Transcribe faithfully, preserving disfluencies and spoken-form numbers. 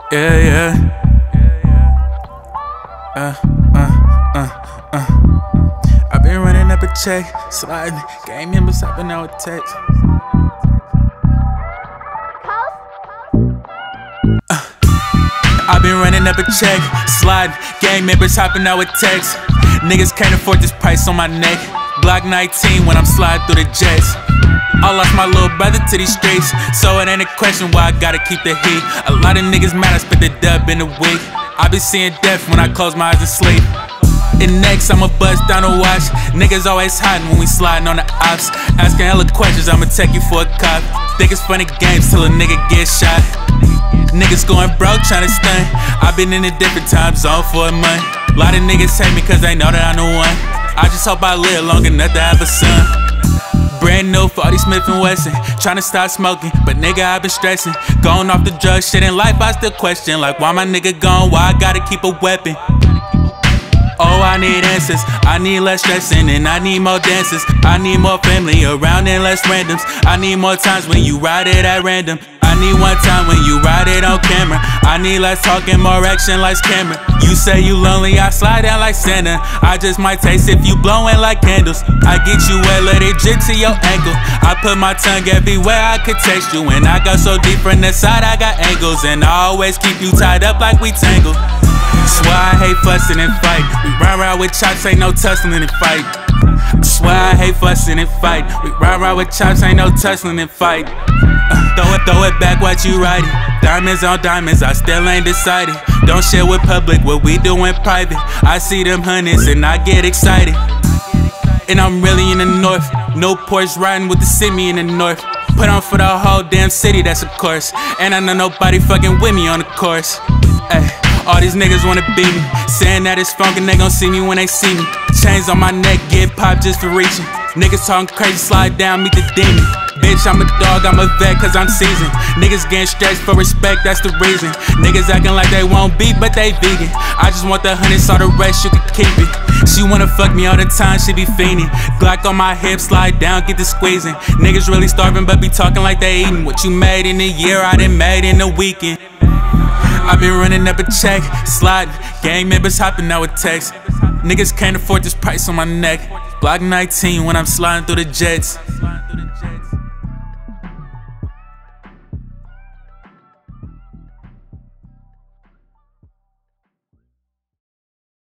Yeah, yeah. Uh, uh, uh, uh. I've been running up a check, sliding, gang members hopping out with text. Uh, I've been running up a check, sliding, gang members hopping out with text. Niggas can't afford this price on my neck. Glock nineteen when I'm sliding through the jets. I lost my little brother to these streets, so it ain't a question why I gotta keep the heat. A lot of niggas mad I spent the dub in a week. I be seeing death when I close my eyes and sleep. And next I'ma bust down a watch. Niggas always hiding when we sliding on the ops. Asking hella questions, I'ma take you for a cop. Think it's funny games till a nigga get shot. Niggas going broke tryna stun. I been in a different time zone for a month. A lot of niggas hate me cause they know that I'm the one. I just hope I live long enough to have a son. Brand new forty Smith and Wesson, tryna stop smoking, but nigga I been stressing. Going off the drugs, shit in life I still question. Like why my nigga gone, why I gotta keep a weapon? Oh, I need answers, I need less stressing and I need more dances. I need more family around and less randoms. I need more times when you ride it at random. I need one time when you ride it on camera. I need less talking, more action like camera. You say you lonely, I slide down like Santa. I just might taste if you blowing like candles. I get you wet, let it drip to your ankle. I put my tongue everywhere I could taste you. And I go so deep from the side, I got angles. And I always keep you tied up like we tangled. Swear I hate fussing and fight. We ride around with chops, ain't no tussling and fight. Swear I hate fussing and fight. We ride around with chops, ain't no tussling and fight. Uh, throw it, throw it back, what you writing? Diamonds on diamonds, I still ain't decided. Don't share with public what we do in private. I see them hundreds and I get excited. And I'm really in the north. No Porsche riding with the semi in the north. Put on for the whole damn city, that's a course. And I know nobody fucking with me on the course. Ay. All these niggas wanna beat me, saying that it's funk and they gon' see me when they see me. Chains on my neck, get popped just for reaching. Niggas talking crazy, slide down, meet the demon. Bitch, I'm a dog, I'm a vet cause I'm seasoned. Niggas getting stretched for respect, that's the reason. Niggas acting like they won't beat, but they vegan. I just want the hundred, so the rest you can keep it. She wanna fuck me all the time, she be fiending. Glock on my hip, slide down, get the squeezing. Niggas really starving, but be talking like they eating. What you made in a year, I done made in a weekend. I've been running up a check, sliding, gang members hopping out with text. Niggas can't afford this price on my neck. Glock nineteen when I'm sliding through the jets.